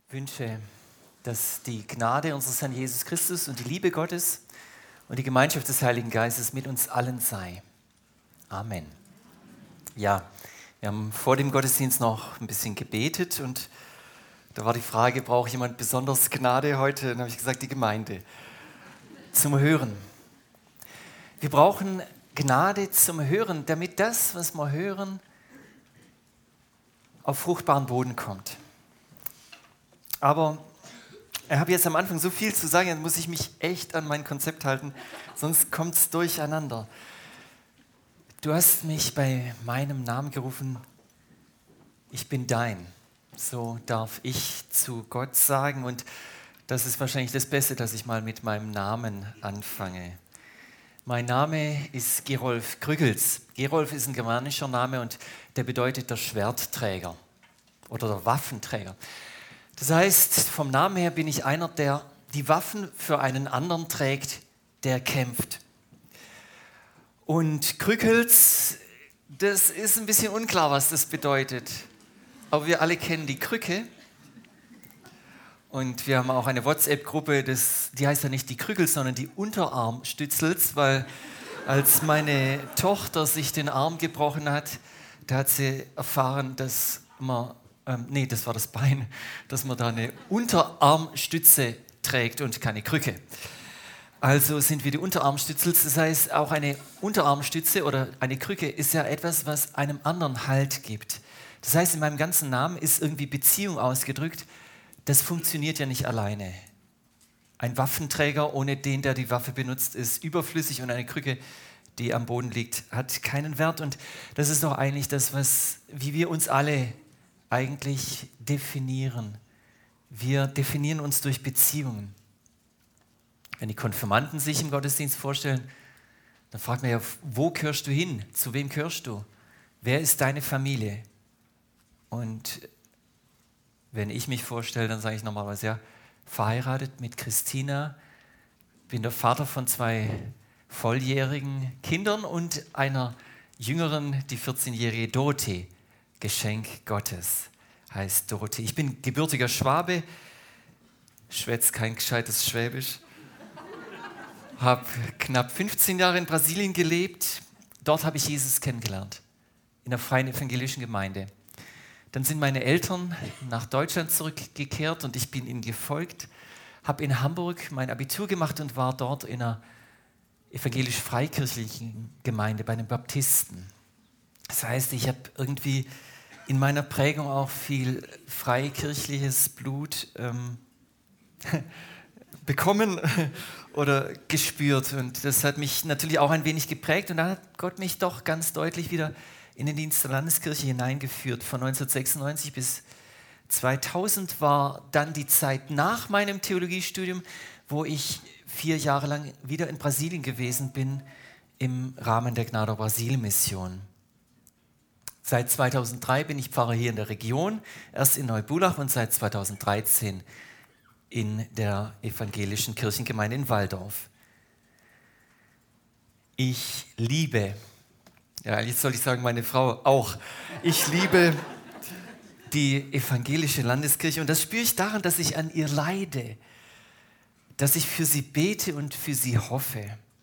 wünsche, dass die Gnade unseres Herrn Jesus Christus und die Liebe Gottes und die Gemeinschaft des Heiligen Geistes mit uns allen sei. Amen. Ja, wir haben vor dem Gottesdienst noch ein bisschen gebetet und da war die Frage, braucht jemand besonders Gnade heute? Dann habe ich gesagt, die Gemeinde. Zum Hören. Wir brauchen Gnade zum Hören, damit das, was wir hören, auf fruchtbaren Boden kommt. Aber ich habe jetzt am Anfang so viel zu sagen, dann muss ich mich echt an mein Konzept halten, sonst kommt es durcheinander. Du hast mich bei meinem Namen gerufen, ich bin dein. So darf ich zu Gott sagen und das ist wahrscheinlich das Beste, dass ich mal mit meinem Namen anfange. Mein Name ist Gerolf Krügels. Gerolf ist ein germanischer Name und der bedeutet der Schwertträger oder der Waffenträger. Das heißt, vom Namen her bin ich einer, der die Waffen für einen anderen trägt, der kämpft. Und Krückels, das ist ein bisschen unklar, was das bedeutet. Aber wir alle kennen die Krücke. Und wir haben auch eine WhatsApp-Gruppe, die heißt ja nicht die Krückels, sondern die Unterarmstützels, weil als meine Tochter sich den Arm gebrochen hat, da hat sie erfahren, dass man das war das Bein, dass man da eine Unterarmstütze trägt und keine Krücke. Also sind wir die Unterarmstützels, das heißt auch eine Unterarmstütze oder eine Krücke ist ja etwas, was einem anderen Halt gibt. Das heißt, in meinem ganzen Namen ist irgendwie Beziehung ausgedrückt, das funktioniert ja nicht alleine. Ein Waffenträger, ohne den, der die Waffe benutzt, ist überflüssig und eine Krücke, die am Boden liegt, hat keinen Wert und das ist doch eigentlich das, wie wir uns alle eigentlich definieren. Wir definieren uns durch Beziehungen. Wenn die Konfirmanden sich im Gottesdienst vorstellen, dann fragt man ja, wo gehörst du hin? Zu wem gehörst du? Wer ist deine Familie? Und wenn ich mich vorstelle, dann sage ich normalerweise, ja, verheiratet mit Christina, bin der Vater von 2 volljährigen Kindern und einer jüngeren, die 14-jährige Dorothee. Geschenk Gottes heißt Dorothee. Ich bin gebürtiger Schwabe, schwätze kein gescheites Schwäbisch, habe knapp 15 Jahre in Brasilien gelebt. Dort habe ich Jesus kennengelernt, in der Freien Evangelischen Gemeinde. Dann sind meine Eltern nach Deutschland zurückgekehrt und ich bin ihnen gefolgt, habe in Hamburg mein Abitur gemacht und war dort in einer evangelisch-freikirchlichen Gemeinde bei den Baptisten. Das heißt, ich habe irgendwie in meiner Prägung auch viel freikirchliches Blut bekommen oder gespürt. Und das hat mich natürlich auch ein wenig geprägt. Und dann hat Gott mich doch ganz deutlich wieder in den Dienst der Landeskirche hineingeführt. Von 1996 bis 2000 war dann die Zeit nach meinem Theologiestudium, wo ich 4 Jahre lang wieder in Brasilien gewesen bin im Rahmen der Gnade Brasil Mission. Seit 2003 bin ich Pfarrer hier in der Region, erst in Neubulach und seit 2013 in der evangelischen Kirchengemeinde in Walldorf. Ich liebe, ja jetzt soll ich sagen meine Frau auch, ich liebe die evangelische Landeskirche und das spüre ich daran, dass ich an ihr leide, dass ich für sie bete und für sie hoffe.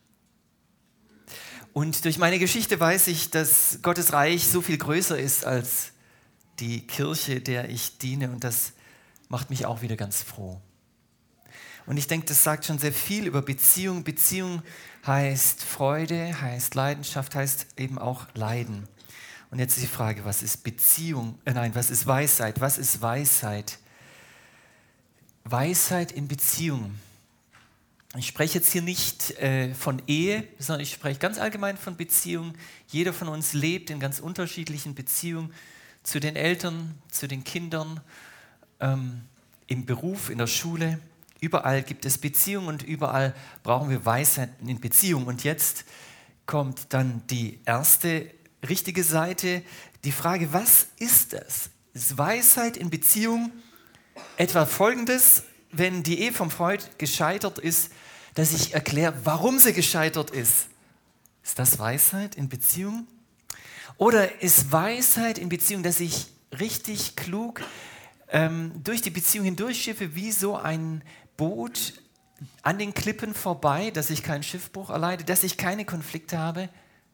Und durch meine Geschichte weiß ich, dass Gottes Reich so viel größer ist als die Kirche, der ich diene. Und das macht mich auch wieder ganz froh. Und ich denke, das sagt schon sehr viel über Beziehung. Beziehung heißt Freude, heißt Leidenschaft, heißt eben auch Leiden. Und jetzt ist die Frage, was ist Beziehung? Was ist Weisheit? Was ist Weisheit? Weisheit in Beziehung. Ich spreche jetzt hier nicht von Ehe, sondern ich spreche ganz allgemein von Beziehungen. Jeder von uns lebt in ganz unterschiedlichen Beziehungen zu den Eltern, zu den Kindern, im Beruf, in der Schule. Überall gibt es Beziehungen und überall brauchen wir Weisheit in Beziehungen. Und jetzt kommt dann die erste richtige Seite, die Frage, was ist das? Ist Weisheit in Beziehung etwa Folgendes? Wenn die Ehe vom Freud gescheitert ist, dass ich erkläre, warum sie gescheitert ist. Ist das Weisheit in Beziehung? Oder ist Weisheit in Beziehung, dass ich richtig klug durch die Beziehung hindurch schiffe, wie so ein Boot an den Klippen vorbei, dass ich keinen Schiffbruch erleide, dass ich keine Konflikte habe.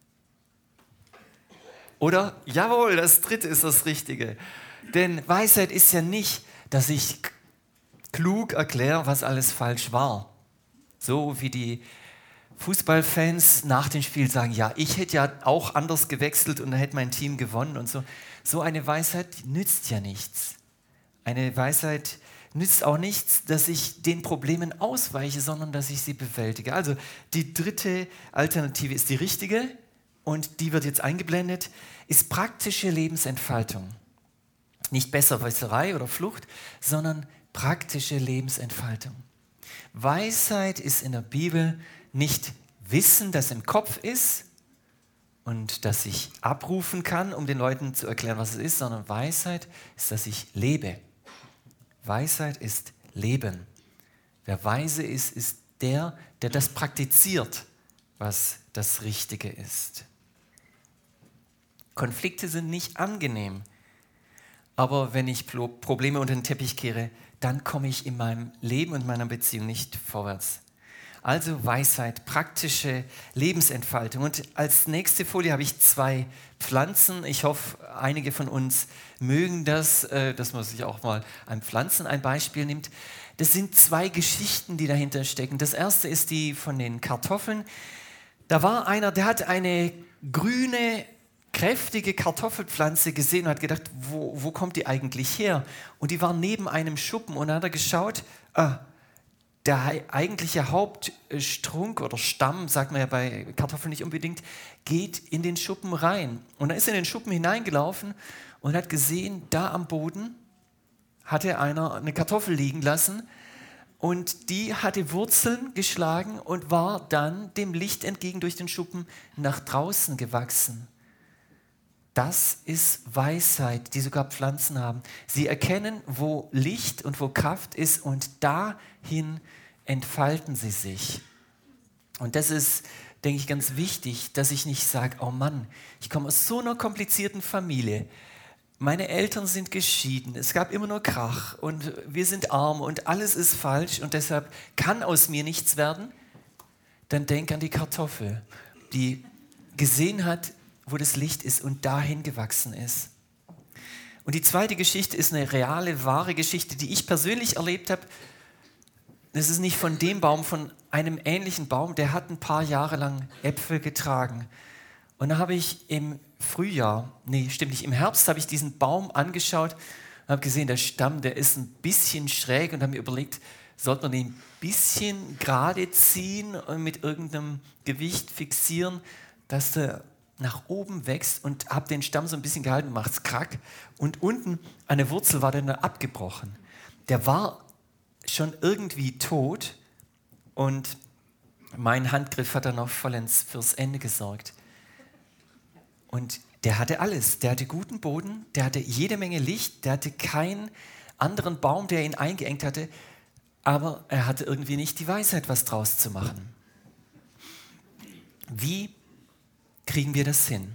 Oder, jawohl, das dritte ist das Richtige. Denn Weisheit ist ja nicht, dass ich klug erkläre, was alles falsch war. So wie die Fußballfans nach dem Spiel sagen, ja, ich hätte ja auch anders gewechselt und dann hätte mein Team gewonnen und so. So eine Weisheit nützt ja nichts. Eine Weisheit nützt auch nichts, dass ich den Problemen ausweiche, sondern dass ich sie bewältige. Also die dritte Alternative ist die richtige und die wird jetzt eingeblendet, ist praktische Lebensentfaltung. Nicht Besserwisserei oder Flucht, sondern praktische Lebensentfaltung. Weisheit ist in der Bibel nicht Wissen, das im Kopf ist und das ich abrufen kann, um den Leuten zu erklären, was es ist, sondern Weisheit ist, dass ich lebe. Weisheit ist Leben. Wer weise ist, ist der, der das praktiziert, was das Richtige ist. Konflikte sind nicht angenehm, aber wenn ich Probleme unter den Teppich kehre, dann komme ich in meinem Leben und meiner Beziehung nicht vorwärts. Also Weisheit, praktische Lebensentfaltung. Und als nächste Folie habe ich 2 Pflanzen. Ich hoffe, einige von uns mögen das, dass man sich auch mal an Pflanzen ein Beispiel nimmt. Das sind 2 Geschichten, die dahinter stecken. Das erste ist die von den Kartoffeln. Da war einer, der hat eine grüne, kräftige Kartoffelpflanze gesehen und hat gedacht, wo kommt die eigentlich her? Und die war neben einem Schuppen und dann hat er geschaut, der eigentliche Hauptstrunk oder Stamm, sagt man ja bei Kartoffeln nicht unbedingt, geht in den Schuppen rein. Und er ist in den Schuppen hineingelaufen und hat gesehen, da am Boden hatte einer eine Kartoffel liegen lassen und die hatte Wurzeln geschlagen und war dann dem Licht entgegen durch den Schuppen nach draußen gewachsen. Das ist Weisheit, die sogar Pflanzen haben. Sie erkennen, wo Licht und wo Kraft ist und dahin entfalten sie sich. Und das ist, denke ich, ganz wichtig, dass ich nicht sage, oh Mann, ich komme aus so einer komplizierten Familie. Meine Eltern sind geschieden, es gab immer nur Krach und wir sind arm und alles ist falsch und deshalb kann aus mir nichts werden. Dann denk an die Kartoffel, die gesehen hat, wo das Licht ist und dahin gewachsen ist. Und die zweite Geschichte ist eine reale, wahre Geschichte, die ich persönlich erlebt habe. Das ist nicht von dem Baum, von einem ähnlichen Baum, der hat ein paar Jahre lang Äpfel getragen. Und da habe ich im Herbst habe ich diesen Baum angeschaut und habe gesehen, der Stamm, der ist ein bisschen schräg und habe mir überlegt, sollte man den ein bisschen gerade ziehen und mit irgendeinem Gewicht fixieren, dass der nach oben wächst und habe den Stamm so ein bisschen gehalten, macht es krack. Und unten an der Wurzel war der dann abgebrochen. Der war schon irgendwie tot und mein Handgriff hat dann noch vollends fürs Ende gesorgt. Und der hatte alles. Der hatte guten Boden, der hatte jede Menge Licht, der hatte keinen anderen Baum, der ihn eingeengt hatte, aber er hatte irgendwie nicht die Weisheit, was draus zu machen. Wie kriegen wir das hin?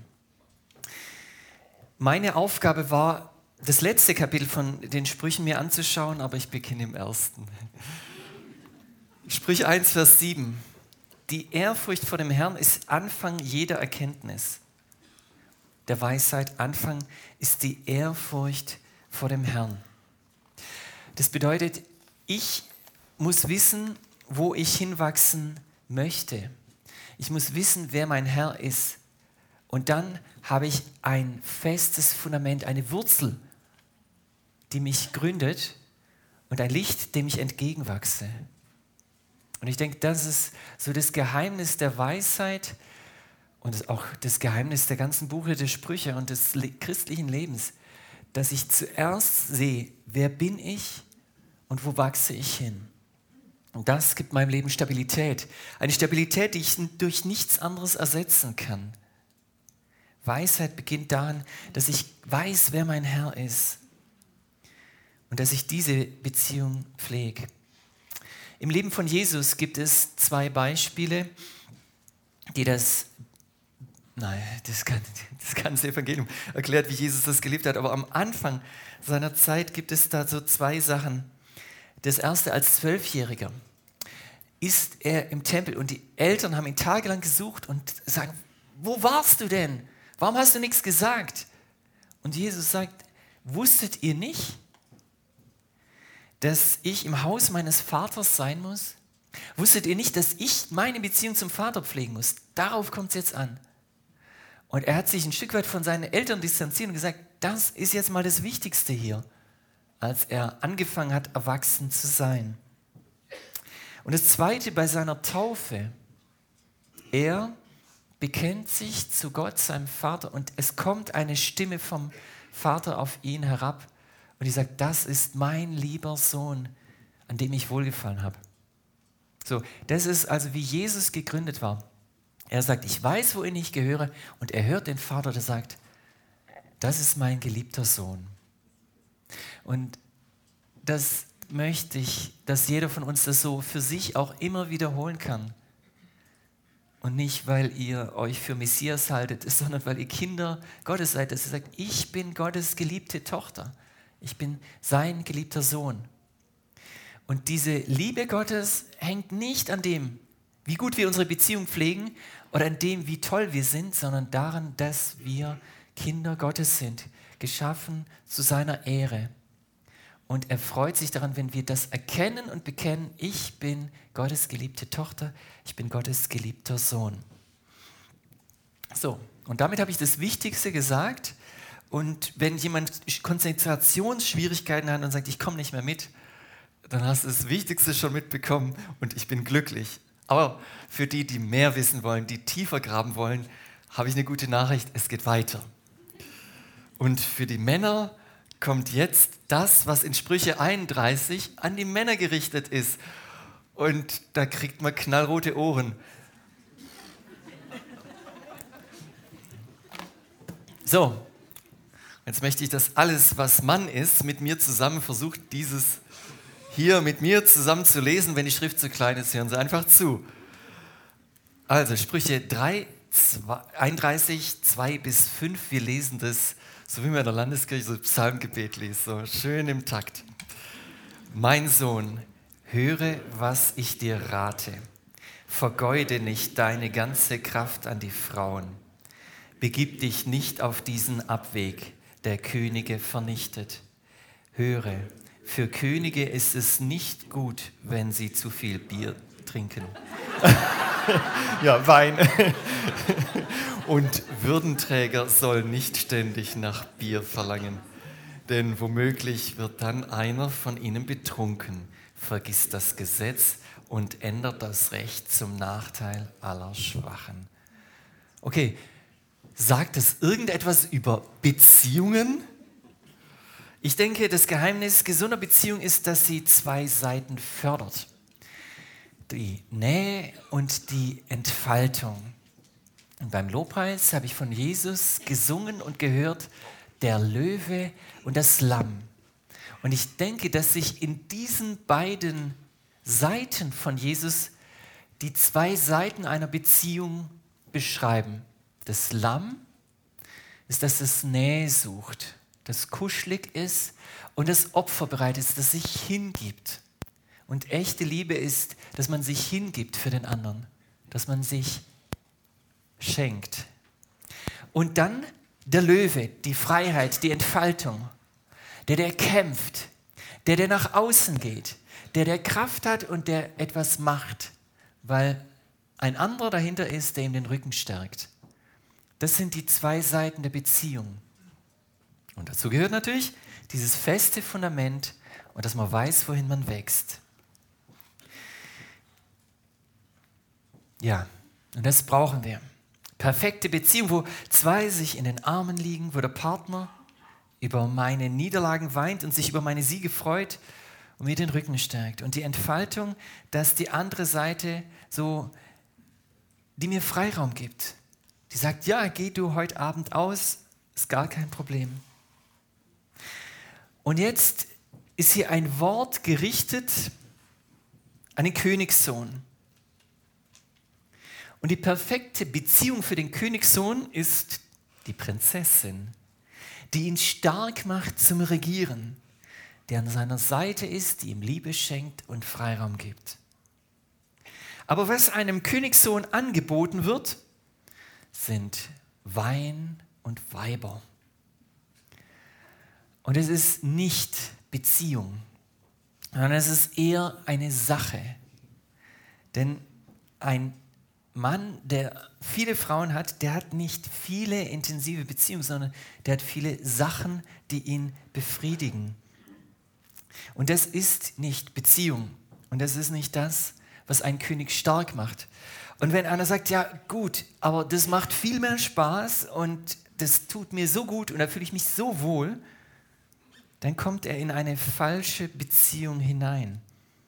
Meine Aufgabe war, das letzte Kapitel von den Sprüchen mir anzuschauen, aber ich beginne im ersten. Sprüche 1, Vers 7. Die Ehrfurcht vor dem Herrn ist Anfang jeder Erkenntnis. Der Weisheit Anfang ist die Ehrfurcht vor dem Herrn. Das bedeutet, ich muss wissen, wo ich hinwachsen möchte. Ich muss wissen, wer mein Herr ist. Und dann habe ich ein festes Fundament, eine Wurzel, die mich gründet und ein Licht, dem ich entgegenwachse. Und ich denke, das ist so das Geheimnis der Weisheit und auch das Geheimnis der ganzen Buche der Sprüche und des christlichen Lebens, dass ich zuerst sehe, wer bin ich und wo wachse ich hin. Und das gibt meinem Leben Stabilität. Eine Stabilität, die ich durch nichts anderes ersetzen kann. Weisheit beginnt daran, dass ich weiß, wer mein Herr ist und dass ich diese Beziehung pflege. Im Leben von Jesus gibt es 2 Beispiele, die das Nein, das ganze Evangelium erklärt, wie Jesus das gelebt hat. Aber am Anfang seiner Zeit gibt es da so zwei Sachen. Das erste, als 12-Jähriger ist er im Tempel und die Eltern haben ihn tagelang gesucht und sagen, wo warst du denn? Warum hast du nichts gesagt? Und Jesus sagt, wusstet ihr nicht, dass ich im Haus meines Vaters sein muss? Wusstet ihr nicht, dass ich meine Beziehung zum Vater pflegen muss? Darauf kommt es jetzt an. Und er hat sich ein Stück weit von seinen Eltern distanziert und gesagt, das ist jetzt mal das Wichtigste hier, als er angefangen hat, erwachsen zu sein. Und das Zweite bei seiner Taufe, er bekennt sich zu Gott, seinem Vater, und es kommt eine Stimme vom Vater auf ihn herab und die sagt, das ist mein lieber Sohn, an dem ich wohlgefallen habe. So, das ist also, wie Jesus gegründet war. Er sagt, ich weiß, wohin ich gehöre, und er hört den Vater, der sagt, das ist mein geliebter Sohn. Und das möchte ich, dass jeder von uns das so für sich auch immer wiederholen kann. Und nicht, weil ihr euch für Messias haltet, sondern weil ihr Kinder Gottes seid, dass ihr sagt, ich bin Gottes geliebte Tochter. Ich bin sein geliebter Sohn. Und diese Liebe Gottes hängt nicht an dem, wie gut wir unsere Beziehung pflegen oder an dem, wie toll wir sind, sondern daran, dass wir Kinder Gottes sind, geschaffen zu seiner Ehre. Und er freut sich daran, wenn wir das erkennen und bekennen, ich bin Gottes geliebte Tochter, ich bin Gottes geliebter Sohn. So, und damit habe ich das Wichtigste gesagt. Und wenn jemand Konzentrationsschwierigkeiten hat und sagt, ich komme nicht mehr mit, dann hast du das Wichtigste schon mitbekommen und ich bin glücklich. Aber für die, die mehr wissen wollen, die tiefer graben wollen, habe ich eine gute Nachricht, es geht weiter. Und für die Männer kommt jetzt das, was in Sprüche 31 an die Männer gerichtet ist. Und da kriegt man knallrote Ohren. So, jetzt möchte ich, dass alles, was Mann ist, mit mir zusammen versucht, dieses hier mit mir zusammen zu lesen. Wenn die Schrift zu klein ist, hören Sie einfach zu. Also Sprüche 31, 2 bis 5, wir lesen das, so wie man in der Landeskirche so Psalmgebet liest, so schön im Takt. Mein Sohn, höre, was ich dir rate. Vergeude nicht deine ganze Kraft an die Frauen. Begib dich nicht auf diesen Abweg, der Könige vernichtet. Höre, für Könige ist es nicht gut, wenn sie zu viel Bier trinken. Ja, Wein. Und Würdenträger sollen nicht ständig nach Bier verlangen, denn womöglich wird dann einer von ihnen betrunken, vergisst das Gesetz und ändert das Recht zum Nachteil aller Schwachen. Okay, sagt es irgendetwas über Beziehungen? Ich denke, das Geheimnis gesunder Beziehung ist, dass sie zwei Seiten fördert. Die Nähe und die Entfaltung. Und beim Lobpreis habe ich von Jesus gesungen und gehört, der Löwe und das Lamm. Und ich denke, dass sich in diesen beiden Seiten von Jesus die zwei Seiten einer Beziehung beschreiben. Das Lamm ist, dass es Nähe sucht, das kuschelig ist und das opferbereit ist, das sich hingibt. Und echte Liebe ist, dass man sich hingibt für den anderen, dass man sich schenkt. Und dann der Löwe, die Freiheit, die Entfaltung, der kämpft, der nach außen geht, der Kraft hat und der etwas macht, weil ein anderer dahinter ist, der ihm den Rücken stärkt. Das sind die zwei Seiten der Beziehung. Und dazu gehört natürlich dieses feste Fundament und dass man weiß, wohin man wächst. Ja, und das brauchen wir. Perfekte Beziehung, wo zwei sich in den Armen liegen, wo der Partner über meine Niederlagen weint und sich über meine Siege freut und mir den Rücken stärkt. Und die Entfaltung, dass die andere Seite so, die mir Freiraum gibt. Die sagt, ja, geh du heute Abend aus, ist gar kein Problem. Und jetzt ist hier ein Wort gerichtet an den Königssohn. Und die perfekte Beziehung für den Königssohn ist die Prinzessin, die ihn stark macht zum Regieren, der an seiner Seite ist, die ihm Liebe schenkt und Freiraum gibt. Aber was einem Königssohn angeboten wird, sind Wein und Weiber. Und es ist nicht Beziehung, sondern es ist eher eine Sache. Denn ein Mann, der viele Frauen hat, der hat nicht viele intensive Beziehungen, sondern der hat viele Sachen, die ihn befriedigen. Und das ist nicht Beziehung. Und das ist nicht das, was einen König stark macht. Und wenn einer sagt, ja gut, aber das macht viel mehr Spaß und das tut mir so gut und da fühle ich mich so wohl, dann kommt er in eine falsche Beziehung hinein.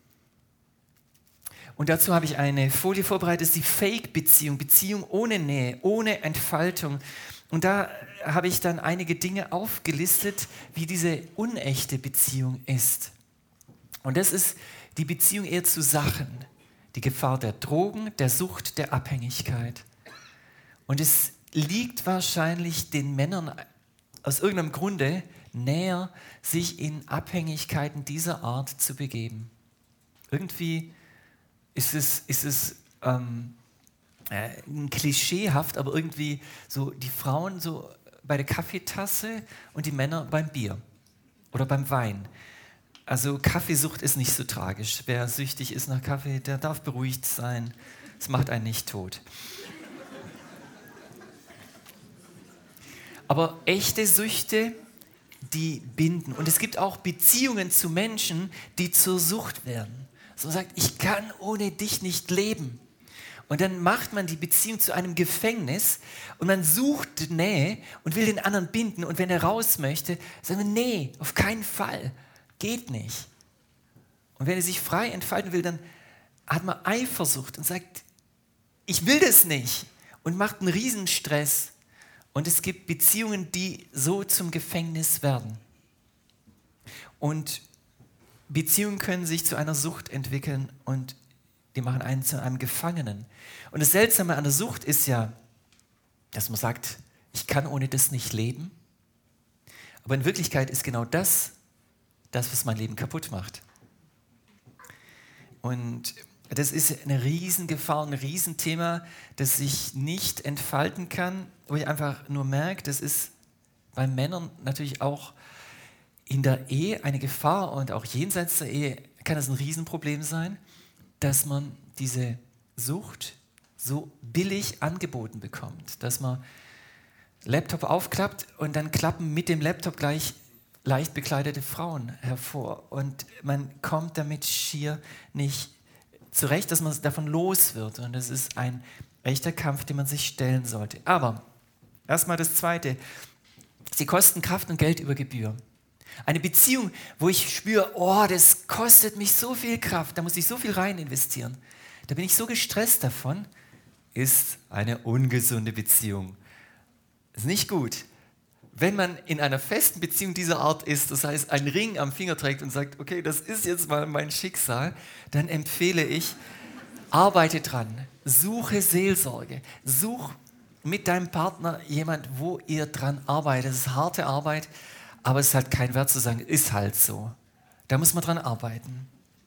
Und dazu habe ich eine Folie vorbereitet, das ist die Fake-Beziehung, Beziehung ohne Nähe, ohne Entfaltung. Und da habe ich dann einige Dinge aufgelistet, wie diese unechte Beziehung ist. Und das ist die Beziehung eher zu Sachen, die Gefahr der Drogen, der Sucht, der Abhängigkeit. Und es liegt wahrscheinlich den Männern aus irgendeinem Grunde näher, sich in Abhängigkeiten dieser Art zu begeben. Irgendwie ist es klischeehaft, aber irgendwie so die Frauen so bei der Kaffeetasse und die Männer beim Bier oder beim Wein. Also Kaffeesucht ist nicht so tragisch. Wer süchtig ist nach Kaffee, der darf beruhigt sein. Es macht einen nicht tot. Aber echte Süchte, die binden. Und es gibt auch Beziehungen zu Menschen, die zur Sucht werden. So man sagt, ich kann ohne dich nicht leben. Und dann macht man die Beziehung zu einem Gefängnis und man sucht Nähe und will den anderen binden. Und wenn er raus möchte, sagen wir, nee, auf keinen Fall, geht nicht. Und wenn er sich frei entfalten will, dann hat man Eifersucht und sagt, ich will das nicht und macht einen Riesenstress. Und es gibt Beziehungen, die so zum Gefängnis werden. Und Beziehungen können sich zu einer Sucht entwickeln und die machen einen zu einem Gefangenen. Und das Seltsame an der Sucht ist ja, dass man sagt, ich kann ohne das nicht leben. Aber in Wirklichkeit ist genau das, was mein Leben kaputt macht. Und das ist eine Riesengefahr, ein Riesenthema, das sich nicht entfalten kann, wo ich einfach nur merke, das ist bei Männern natürlich auch in der Ehe eine Gefahr und auch jenseits der Ehe kann es ein Riesenproblem sein, dass man diese Sucht so billig angeboten bekommt, dass man Laptop aufklappt und dann klappen mit dem Laptop gleich leicht bekleidete Frauen hervor und man kommt damit schier nicht zurecht, dass man davon los wird und das ist ein echter Kampf, den man sich stellen sollte. Aber erstmal das Zweite, sie kosten Kraft und Geld über Gebühr. Eine Beziehung, wo ich spüre, oh, das kostet mich so viel Kraft, da muss ich so viel rein investieren, da bin ich so gestresst davon, ist eine ungesunde Beziehung. Ist nicht gut. Wenn man in einer festen Beziehung dieser Art ist, das heißt, einen Ring am Finger trägt und sagt, okay, das ist jetzt mal mein Schicksal, dann empfehle ich, arbeite dran, suche Seelsorge, such mit deinem Partner jemand, wo ihr dran arbeitet. Das ist harte Arbeit, aber es hat keinen Wert zu sagen, ist halt so. Da muss man dran arbeiten.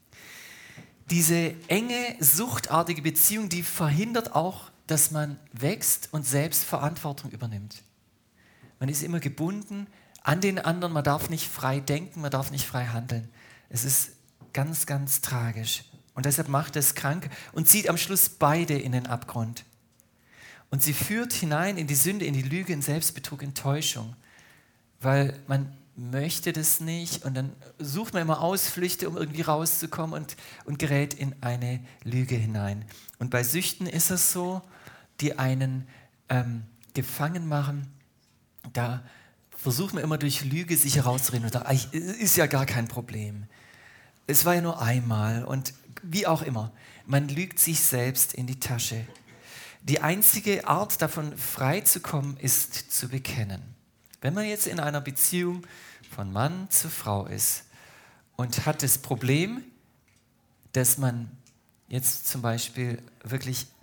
Diese enge, suchtartige Beziehung, die verhindert auch, dass man wächst und selbst Verantwortung übernimmt. Man ist immer gebunden an den anderen, man darf nicht frei denken, man darf nicht frei handeln. Es ist ganz, ganz tragisch. Und deshalb macht es krank und zieht am Schluss beide in den Abgrund. Und sie führt hinein in die Sünde, in die Lüge, in Selbstbetrug, Enttäuschung. Weil man möchte das nicht und dann sucht man immer Ausflüchte, um irgendwie rauszukommen und gerät in eine Lüge hinein. Und bei Süchten ist es so, die einen gefangen machen, da versucht man immer durch Lüge sich herauszureden und sagt, ist ja gar kein Problem. Es war ja nur einmal und wie auch immer. Man lügt sich selbst in die Tasche. Die einzige Art, davon frei zu kommen, ist zu bekennen. Wenn man jetzt in einer Beziehung von Mann zu Frau ist und hat das Problem, dass man jetzt zum Beispiel wirklich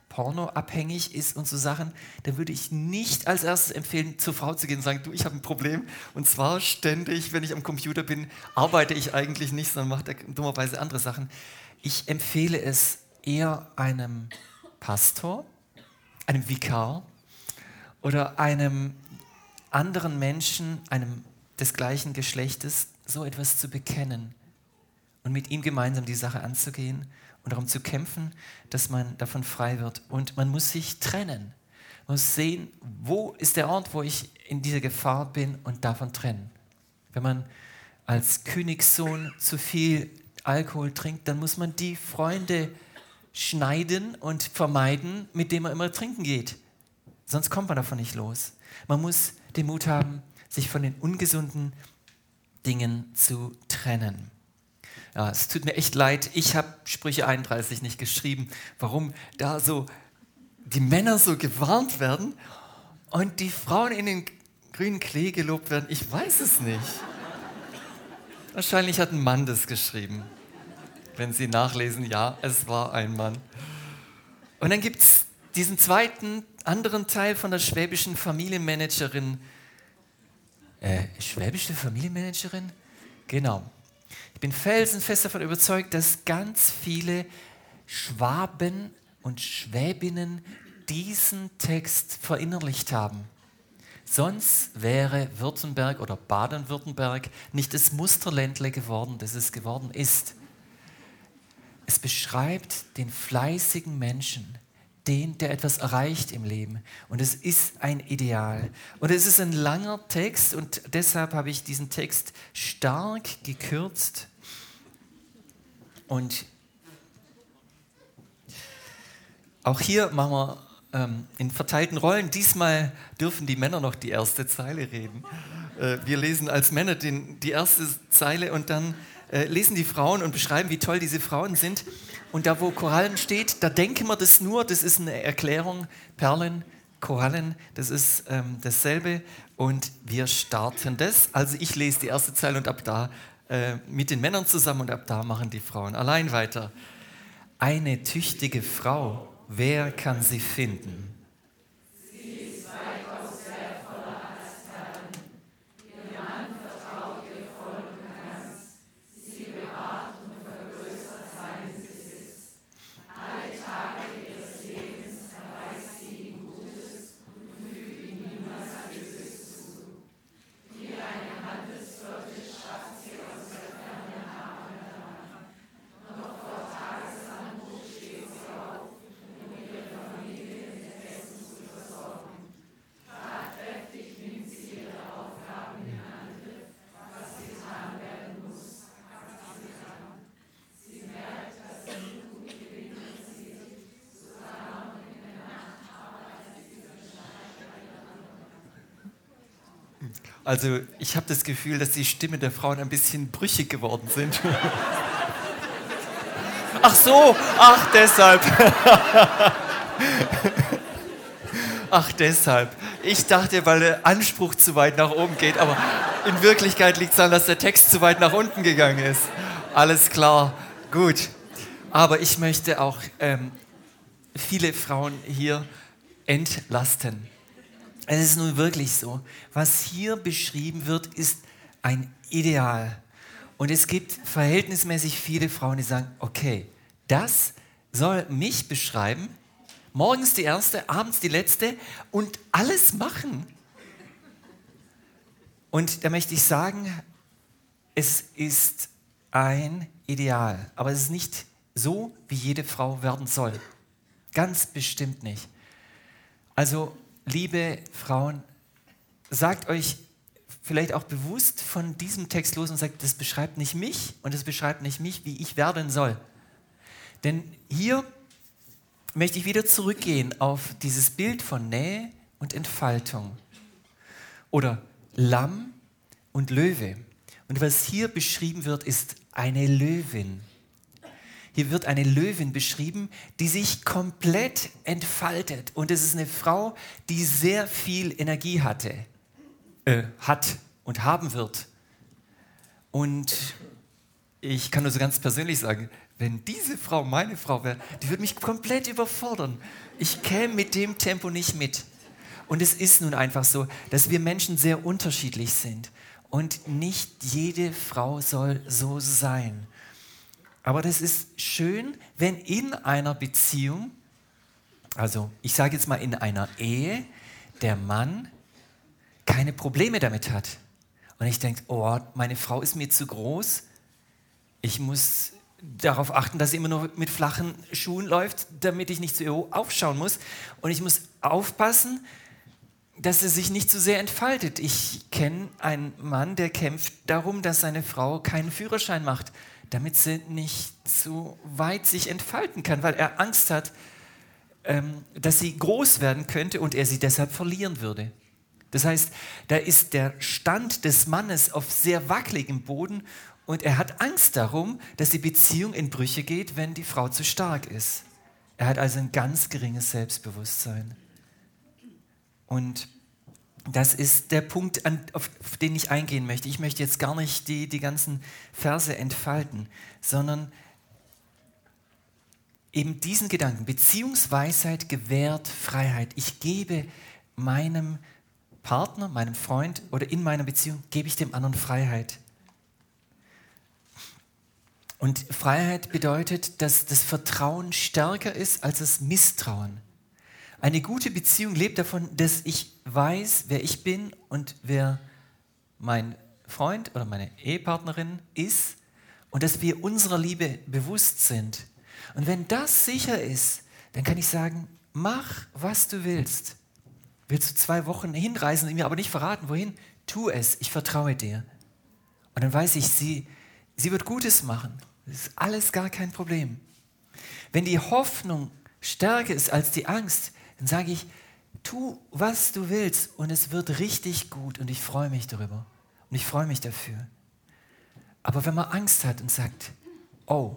pornoabhängig ist und so Sachen, dann würde ich nicht als erstes empfehlen, zur Frau zu gehen und sagen, du, ich habe ein Problem. Und zwar ständig, wenn ich am Computer bin, arbeite ich eigentlich nicht, sondern mache dummerweise andere Sachen. Ich empfehle es eher einem Pastor, einem Vikar oder einem anderen Menschen, einem des gleichen Geschlechtes, so etwas zu bekennen und mit ihm gemeinsam die Sache anzugehen und darum zu kämpfen, dass man davon frei wird. Und man muss sich trennen. Man muss sehen, wo ist der Ort, wo ich in dieser Gefahr bin und davon trennen. Wenn man als Königssohn zu viel Alkohol trinkt, dann muss man die Freunde schneiden und vermeiden, mit denen man immer trinken geht. Sonst kommt man davon nicht los. Man muss den Mut haben, sich von den ungesunden Dingen zu trennen. Ja, es tut mir echt leid, ich habe Sprüche 31 nicht geschrieben, warum da so die Männer so gewarnt werden und die Frauen in den grünen Klee gelobt werden. Ich weiß es nicht. Wahrscheinlich hat ein Mann das geschrieben. Wenn Sie nachlesen, ja, es war ein Mann. Und dann gibt es diesen zweiten, anderen Teil von der schwäbischen Familienmanagerin. Schwäbische Familienmanagerin? Genau. Ich bin felsenfest davon überzeugt, dass ganz viele Schwaben und Schwäbinnen diesen Text verinnerlicht haben. Sonst wäre Württemberg oder Baden-Württemberg nicht das Musterländle geworden, das es geworden ist. Es beschreibt den fleißigen Menschen, der etwas erreicht im Leben. Und es ist ein Ideal. Und es ist ein langer Text und deshalb habe ich diesen Text stark gekürzt. Und auch hier machen wir in verteilten Rollen. Diesmal dürfen die Männer noch die erste Zeile reden. Wir lesen als Männer die erste Zeile und dann lesen die Frauen und beschreiben, wie toll diese Frauen sind. Und da, wo Korallen steht, da denken wir das nur, das ist eine Erklärung. Perlen, Korallen, das ist dasselbe. Und wir starten das. Also ich lese die erste Zeile und ab da mit den Männern zusammen und ab da machen die Frauen allein weiter. Eine tüchtige Frau, wer kann sie finden? Also ich habe das Gefühl, dass die Stimmen der Frauen ein bisschen brüchig geworden sind. Ach so, ach deshalb. Ach deshalb. Ich dachte, weil der Anspruch zu weit nach oben geht, aber in Wirklichkeit liegt es daran, dass der Text zu weit nach unten gegangen ist. Alles klar, gut. Aber ich möchte auch viele Frauen hier entlasten. Es ist nun wirklich so, was hier beschrieben wird, ist ein Ideal. Und es gibt verhältnismäßig viele Frauen, die sagen, okay, das soll mich beschreiben, morgens die erste, abends die letzte und alles machen. Und da möchte ich sagen, es ist ein Ideal, aber es ist nicht so, wie jede Frau werden soll. Ganz bestimmt nicht. Also, liebe Frauen, sagt euch vielleicht auch bewusst von diesem Text los und sagt, das beschreibt nicht mich und das beschreibt nicht mich, wie ich werden soll. Denn hier möchte ich wieder zurückgehen auf dieses Bild von Nähe und Entfaltung. Oder Lamm und Löwe. Und was hier beschrieben wird, ist eine Löwin. Hier wird eine Löwin beschrieben, die sich komplett entfaltet. Und es ist eine Frau, die sehr viel Energie hat und haben wird. Und ich kann nur so ganz persönlich sagen, wenn diese Frau meine Frau wäre, die würde mich komplett überfordern. Ich käme mit dem Tempo nicht mit. Und es ist nun einfach so, dass wir Menschen sehr unterschiedlich sind. Und nicht jede Frau soll so sein. Aber das ist schön, wenn in einer Beziehung, also ich sage jetzt mal in einer Ehe, der Mann keine Probleme damit hat. Und ich denke, oh, meine Frau ist mir zu groß. Ich muss darauf achten, dass sie immer nur mit flachen Schuhen läuft, damit ich nicht zu ihr aufschauen muss. Und ich muss aufpassen, dass sie sich nicht zu sehr entfaltet. Ich kenne einen Mann, der kämpft darum, dass seine Frau keinen Führerschein macht, damit sie nicht zu weit sich entfalten kann, weil er Angst hat, dass sie groß werden könnte und er sie deshalb verlieren würde. Das heißt, da ist der Stand des Mannes auf sehr wackeligem Boden und er hat Angst darum, dass die Beziehung in Brüche geht, wenn die Frau zu stark ist. Er hat also ein ganz geringes Selbstbewusstsein. Und das ist der Punkt, auf den ich eingehen möchte. Ich möchte jetzt gar nicht die ganzen Verse entfalten, sondern eben diesen Gedanken. Beziehungsweisheit gewährt Freiheit. Ich gebe meinem Partner, meinem Freund oder in meiner Beziehung, gebe ich dem anderen Freiheit. Und Freiheit bedeutet, dass das Vertrauen stärker ist als das Misstrauen. Eine gute Beziehung lebt davon, dass ich weiß, wer ich bin und wer mein Freund oder meine Ehepartnerin ist und dass wir unserer Liebe bewusst sind. Und wenn das sicher ist, dann kann ich sagen, mach, was du willst. Willst du 2 Wochen hinreisen und mir aber nicht verraten, wohin? Tu es, ich vertraue dir. Und dann weiß ich, sie wird Gutes machen. Das ist alles gar kein Problem. Wenn die Hoffnung stärker ist als die Angst, dann sage ich, tu, was du willst und es wird richtig gut und ich freue mich darüber und ich freue mich dafür. Aber wenn man Angst hat und sagt, oh,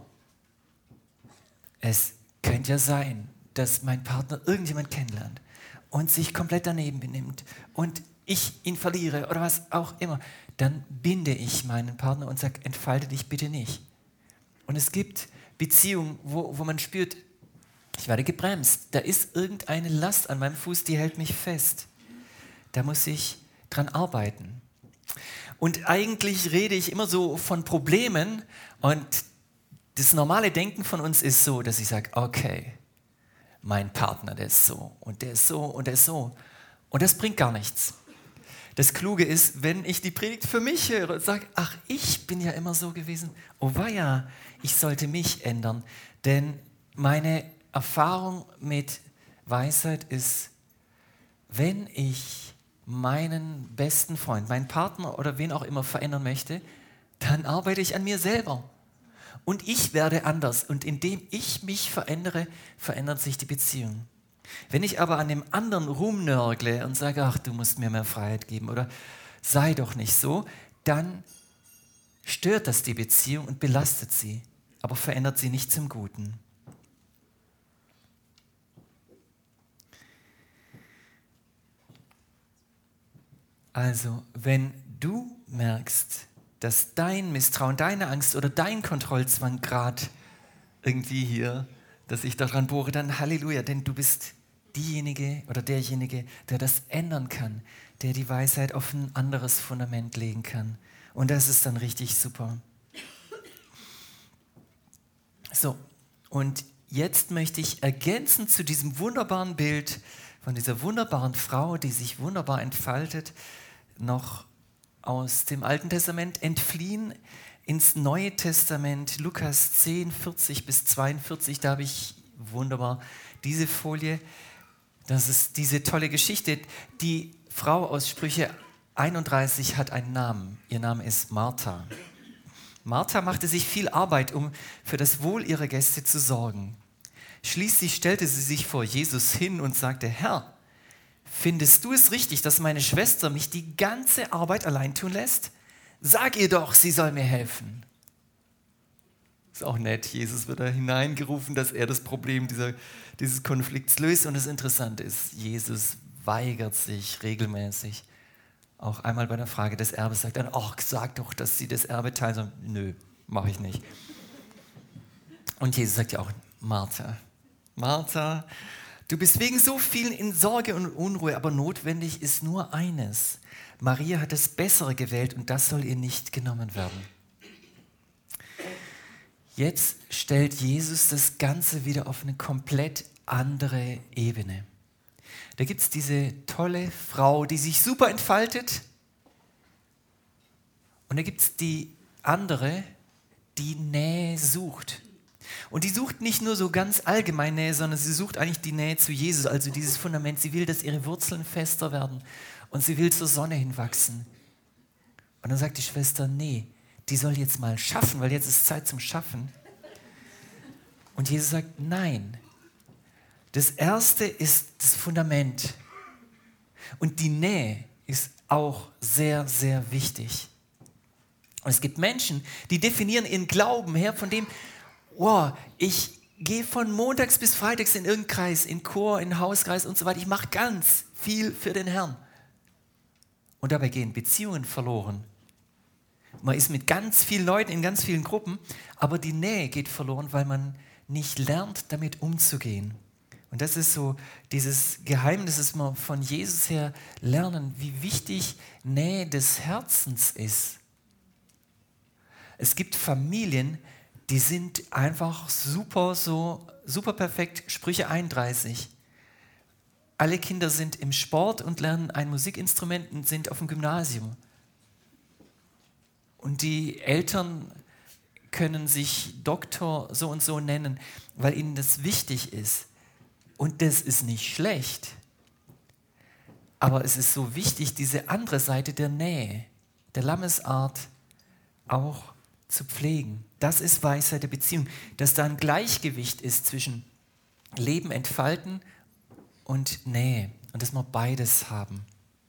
es könnte ja sein, dass mein Partner irgendjemand kennenlernt und sich komplett daneben benimmt und ich ihn verliere oder was auch immer, dann binde ich meinen Partner und sage, entfalte dich bitte nicht. Und es gibt Beziehungen, wo man spürt, ich werde gebremst. Da ist irgendeine Last an meinem Fuß, die hält mich fest. Da muss ich dran arbeiten. Und eigentlich rede ich immer so von Problemen und das normale Denken von uns ist so, dass ich sage, okay, mein Partner, der ist so und der ist so und der ist so. Und das bringt gar nichts. Das Kluge ist, wenn ich die Predigt für mich höre und sage, ach, ich bin ja immer so gewesen. Oh weia, ich sollte mich ändern. Denn meine Erfahrung mit Weisheit ist, wenn ich meinen besten Freund, meinen Partner oder wen auch immer verändern möchte, dann arbeite ich an mir selber. Und ich werde anders. Und indem ich mich verändere, verändert sich die Beziehung. Wenn ich aber an dem anderen rumnörgle und sage, ach, du musst mir mehr Freiheit geben oder sei doch nicht so, dann stört das die Beziehung und belastet sie, aber verändert sie nicht zum Guten. Also, wenn du merkst, dass dein Misstrauen, deine Angst oder dein Kontrollzwang gerade irgendwie hier, dass ich daran bohre, dann Halleluja, denn du bist diejenige oder derjenige, der das ändern kann, der die Weisheit auf ein anderes Fundament legen kann. Und das ist dann richtig super. So, und jetzt möchte ich ergänzen zu diesem wunderbaren Bild von dieser wunderbaren Frau, die sich wunderbar entfaltet, noch aus dem Alten Testament entfliehen ins Neue Testament, Lukas 10, 40 bis 42, da habe ich wunderbar diese Folie. Das ist diese tolle Geschichte. Die Frau aus Sprüche 31 hat einen Namen. Ihr Name ist Martha. Martha machte sich viel Arbeit, um für das Wohl ihrer Gäste zu sorgen. Schließlich stellte sie sich vor Jesus hin und sagte, Herr, findest du es richtig, dass meine Schwester mich die ganze Arbeit allein tun lässt? Sag ihr doch, sie soll mir helfen. Ist auch nett, Jesus wird da hineingerufen, dass er das Problem dieses Konflikts löst. Und das Interessante ist, Jesus weigert sich regelmäßig. Auch einmal bei der Frage des Erbes sagt er, ach, sag doch, dass sie das Erbe teilen. So, nö, mache ich nicht. Und Jesus sagt ja auch, Martha, Martha, du bist wegen so vielen in Sorge und Unruhe, aber notwendig ist nur eines. Maria hat das Bessere gewählt und das soll ihr nicht genommen werden. Jetzt stellt Jesus das Ganze wieder auf eine komplett andere Ebene. Da gibt es diese tolle Frau, die sich super entfaltet. Und da gibt es die andere, die Nähe sucht. Und die sucht nicht nur so ganz allgemein Nähe, sondern sie sucht eigentlich die Nähe zu Jesus, also dieses Fundament. Sie will, dass ihre Wurzeln fester werden und sie will zur Sonne hinwachsen. Und dann sagt die Schwester, nee, die soll jetzt mal schaffen, weil jetzt ist Zeit zum Schaffen. Und Jesus sagt, nein. Das Erste ist das Fundament. Und die Nähe ist auch sehr, sehr wichtig. Und es gibt Menschen, die definieren ihren Glauben her von dem, wow, ich gehe von montags bis freitags in irgendeinen Kreis, in Chor, in Hauskreis und so weiter. Ich mache ganz viel für den Herrn. Und dabei gehen Beziehungen verloren. Man ist mit ganz vielen Leuten in ganz vielen Gruppen, aber die Nähe geht verloren, weil man nicht lernt, damit umzugehen. Und das ist so dieses Geheimnis, das wir von Jesus her lernen, wie wichtig Nähe des Herzens ist. Es gibt Familien, die sind einfach super perfekt. Sprüche 31. Alle Kinder sind im Sport und lernen ein Musikinstrument und sind auf dem Gymnasium. Und die Eltern können sich Doktor so und so nennen, weil ihnen das wichtig ist. Und das ist nicht schlecht. Aber es ist so wichtig, diese andere Seite der Nähe, der Lammesart auch zu pflegen. Das ist Weisheit der Beziehung, dass da ein Gleichgewicht ist zwischen Leben entfalten und Nähe und dass wir beides haben.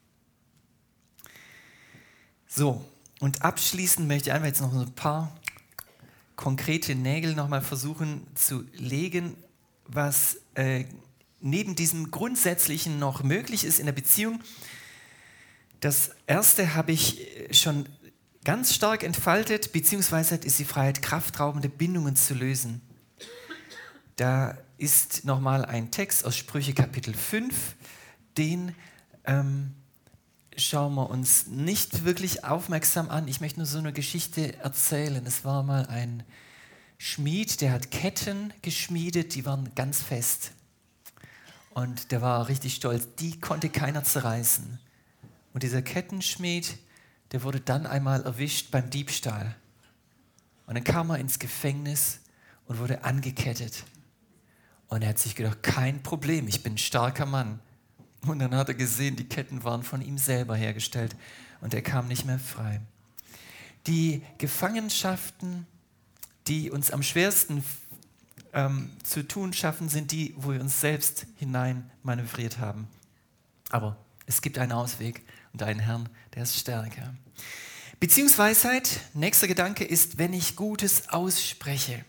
So, und abschließend möchte ich einfach jetzt noch so ein paar konkrete Nägel nochmal versuchen zu legen, was neben diesem Grundsätzlichen noch möglich ist in der Beziehung. Das erste habe ich schon ganz stark entfaltet, beziehungsweise ist die Freiheit, kraftraubende Bindungen zu lösen. Da ist nochmal ein Text aus Sprüche Kapitel 5, den schauen wir uns nicht wirklich aufmerksam an. Ich möchte nur so eine Geschichte erzählen. Es war mal ein Schmied, der hat Ketten geschmiedet, die waren ganz fest. Und der war richtig stolz, die konnte keiner zerreißen. Und dieser Kettenschmied, der wurde dann einmal erwischt beim Diebstahl. Und dann kam er ins Gefängnis und wurde angekettet. Und er hat sich gedacht, kein Problem, ich bin ein starker Mann. Und dann hat er gesehen, die Ketten waren von ihm selber hergestellt und er kam nicht mehr frei. Die Gefangenschaften, die uns am schwersten zu tun schaffen, sind die, wo wir uns selbst hinein manövriert haben. Aber es gibt einen Ausweg und einen Herrn, der ist stärker. Beziehungsweisheit, nächster Gedanke ist, wenn ich Gutes ausspreche.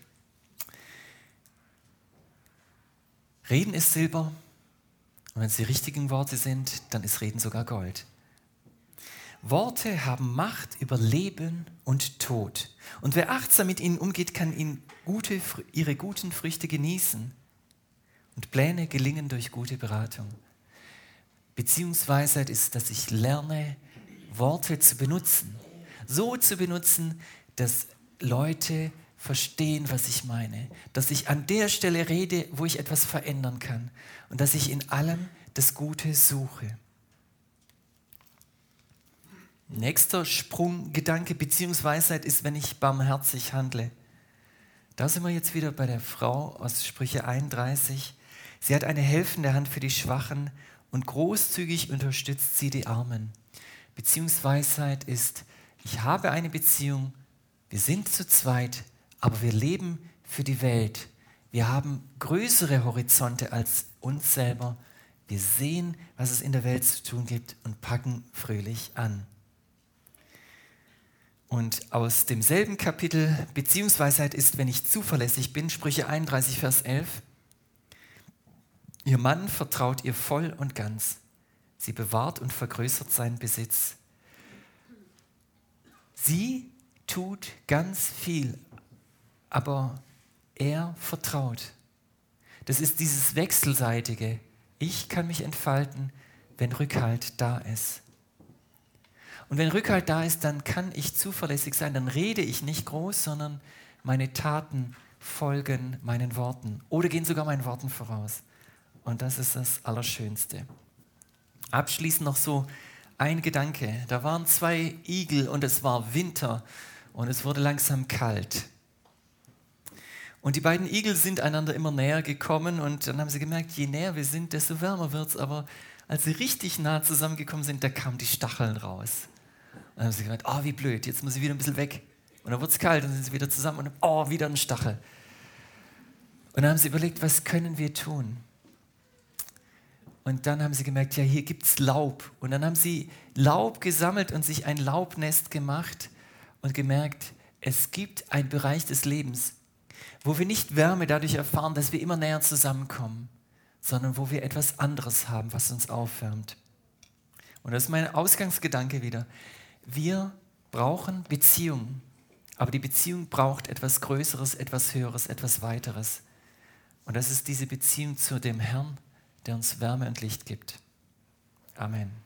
Reden ist Silber und wenn es die richtigen Worte sind, dann ist Reden sogar Gold. Worte haben Macht über Leben und Tod. Und wer achtsam mit ihnen umgeht, kann ihre guten Früchte genießen. Und Pläne gelingen durch gute Beratung. Beziehungsweisheit ist, dass ich lerne, Worte zu benutzen. So zu benutzen, dass Leute verstehen, was ich meine. Dass ich an der Stelle rede, wo ich etwas verändern kann. Und dass ich in allem das Gute suche. Nächster Sprunggedanke, Beziehungsweisheit ist, wenn ich barmherzig handle. Da sind wir jetzt wieder bei der Frau aus Sprüche 31. Sie hat eine helfende Hand für die Schwachen und großzügig unterstützt sie die Armen. Beziehungsweisheit ist, ich habe eine Beziehung, wir sind zu zweit, aber wir leben für die Welt. Wir haben größere Horizonte als uns selber. Wir sehen, was es in der Welt zu tun gibt und packen fröhlich an. Und aus demselben Kapitel, Beziehungsweisheit ist, wenn ich zuverlässig bin, Sprüche 31, Vers 11. Ihr Mann vertraut ihr voll und ganz. Sie bewahrt und vergrößert seinen Besitz. Sie tut ganz viel, aber er vertraut. Das ist dieses Wechselseitige. Ich kann mich entfalten, wenn Rückhalt da ist. Und wenn Rückhalt da ist, dann kann ich zuverlässig sein. Dann rede ich nicht groß, sondern meine Taten folgen meinen Worten oder gehen sogar meinen Worten voraus. Und das ist das Allerschönste. Abschließend noch so ein Gedanke. Da waren 2 Igel und es war Winter und es wurde langsam kalt. Und die beiden Igel sind einander immer näher gekommen und dann haben sie gemerkt, je näher wir sind, desto wärmer wird es. Aber als sie richtig nah zusammengekommen sind, da kamen die Stacheln raus. Und dann haben sie gemerkt, oh, wie blöd, jetzt muss ich wieder ein bisschen weg. Und dann wird es kalt und dann sind sie wieder zusammen und oh, wieder ein Stachel. Und dann haben sie überlegt, was können wir tun? Und dann haben sie gemerkt, ja, hier gibt es Laub. Und dann haben sie Laub gesammelt und sich ein Laubnest gemacht und gemerkt, es gibt einen Bereich des Lebens, wo wir nicht Wärme dadurch erfahren, dass wir immer näher zusammenkommen, sondern wo wir etwas anderes haben, was uns aufwärmt. Und das ist mein Ausgangsgedanke wieder. Wir brauchen Beziehung, aber die Beziehung braucht etwas Größeres, etwas Höheres, etwas Weiteres. Und das ist diese Beziehung zu dem Herrn, der uns Wärme und Licht gibt. Amen.